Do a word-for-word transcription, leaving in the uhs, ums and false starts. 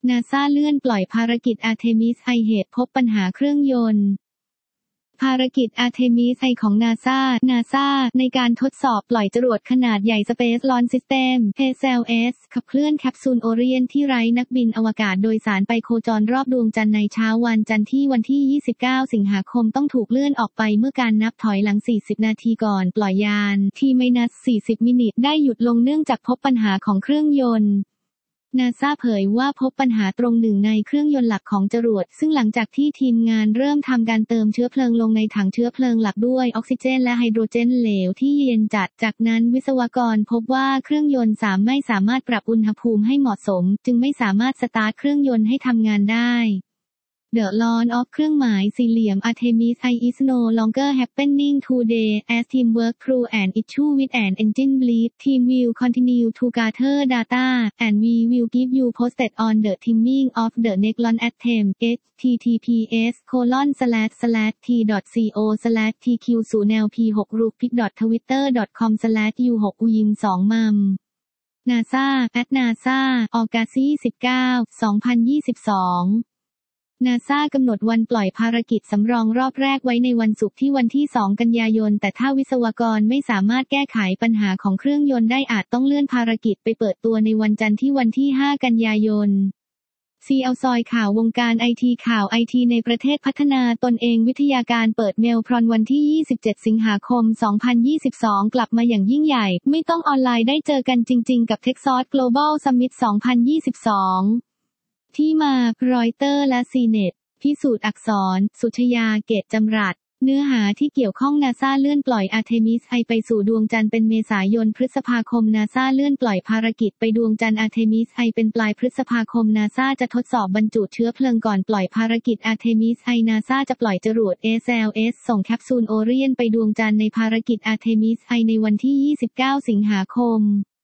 นาซาเลื่อนปล่อยภารกิจอาร์เทมิส ไอ เหตุพบปัญหาเครื่องยนต์ภารกิจอาร์เทมิส ไอ ของนาซา นาซาในการทดสอบปล่อยจรวดขนาดใหญ่ Space Launch System เอ เอส แอล เอส ขับเคลื่อนแคปซูลโอเรียนที่ไร้นักบินอวกาศโดยสารไปโคจรรอบดวงจันทร์ในเช้าวันจันทร์ที่วันที่ ยี่สิบเก้า สิงหาคมต้องถูกเลื่อนออกไปเมื่อการนับถอยหลัง สี่สิบ นาทีก่อนปล่อยยาน ที สี่สิบ มินิทได้หยุดลงเนื่องจากพบปัญหาของเครื่องยนต์นาซาเผยว่าพบปัญหาตรงหนึ่งในเครื่องยนต์หลักของจรวดซึ่งหลังจากที่ทีมงานเริ่มทำการเติมเชื้อเพลิงลงในถังเชื้อเพลิงหลักด้วยออกซิเจนและไฮโดรเจนเหลวที่เย็นจัดจากนั้นวิศวกรพบว่าเครื่องยนต์สามไม่สามารถปรับอุณหภูมิให้เหมาะสมจึงไม่สามารถสตาร์ทเครื่องยนต์ให้ทำงานได้The launch of เครื่องหมายสี่เหลี่ยม Artemis ไอ is no longer happening today as team work through an issue with an engine bleed. Team will continue to gather data and we will keep you posted on the timing of the next launch attempt. h t t p s colon slash slash t dot co slash t q ศูนย์ l p หก rupic dot twitter dot com slash u หก u ยิงสองมัม NASA at NASA ออกัสยี่สิบเก้า สองพันยี่สิบสองนาซากำหนดวันปล่อยภารกิจสำรองรอบแรกไว้ในวันศุกร์ที่วันที่สองกันยายนแต่ถ้าวิศวกรไม่สามารถแก้ไขปัญหาของเครื่องยนต์ได้อาจต้องเลื่อนภารกิจไปเปิดตัวในวันจันทร์ที่วันที่ห้ากันยายนซีเอาซอยข่าววงการไอทีข่าวไอทีในประเทศพัฒนาตนเองวิทยาการเปิดเมลพรอนวันที่ยี่สิบเจ็ดสิงหาคมสองพันยี่สิบสองกลับมาอย่างยิ่งใหญ่ไม่ต้องออนไลน์ได้เจอกันจริงๆกับ Texas Global Summit สองพันยี่สิบสองที่มารอยเตอร์และซีเน็ตพิสูจน์อักษรสุชยาเกตจำรัดเนื้อหาที่เกี่ยวข้องนาซาเลื่อนปล่อยอาร์เทมิส ไอไปสู่ดวงจันทร์เป็นเมษายนพฤษภาคมนาซาเลื่อนปล่อยภารกิจไปดวงจันทร์อาร์เทมิส ไอเป็นปลายพฤษภาคมนาซาจะทดสอบบรรจุเชื้อเพลิงก่อนปล่อยภารกิจอาร์เทมิส ไอนาซาจะปล่อยจรวด เอ เอส แอล เอส ส่งแคปซูลโอเรียนไปดวงจันทร์ในภารกิจอาร์เทมิส ไอในวันที่ยี่สิบเก้าสิงหาคม